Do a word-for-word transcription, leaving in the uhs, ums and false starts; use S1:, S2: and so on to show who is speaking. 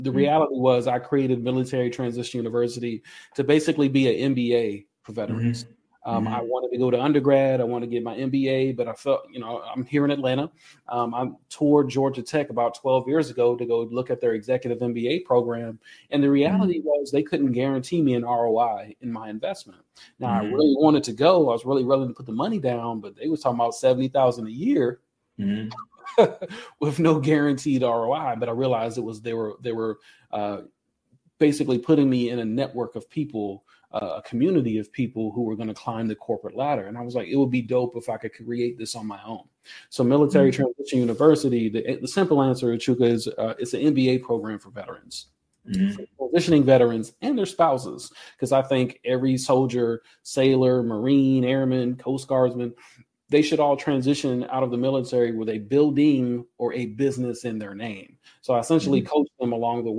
S1: The reality was I created Military Transition University to basically be an M B A for veterans.
S2: Mm-hmm.
S1: Um,
S2: Mm-hmm.
S1: I wanted to go to undergrad. I wanted to get my M B A, but I felt, you know, I'm here in Atlanta. Um, I toured Georgia Tech about twelve years ago to go look at their executive M B A program. And the reality mm-hmm. was they couldn't guarantee me an R O I in my investment. Now, mm-hmm. I really wanted to go. I was really willing to put the money down, but they was talking about seventy thousand dollars a year. Mm-hmm. with no guaranteed R O I, but I realized it was they were they were uh, basically putting me in a network of people, uh, a community of people who were going to climb the corporate ladder. And I was like, it would be dope if I could create this on my own. So Military mm-hmm. Transition University, the, the simple answer, Chuka, is uh, it's an M B A program for veterans. Mm-hmm. For transitioning veterans and their spouses, because I think every soldier, sailor, Marine, airman, Coast Guardsman, they should all transition out of the military with a building or a business in their name. So I essentially mm-hmm. coach them along the way.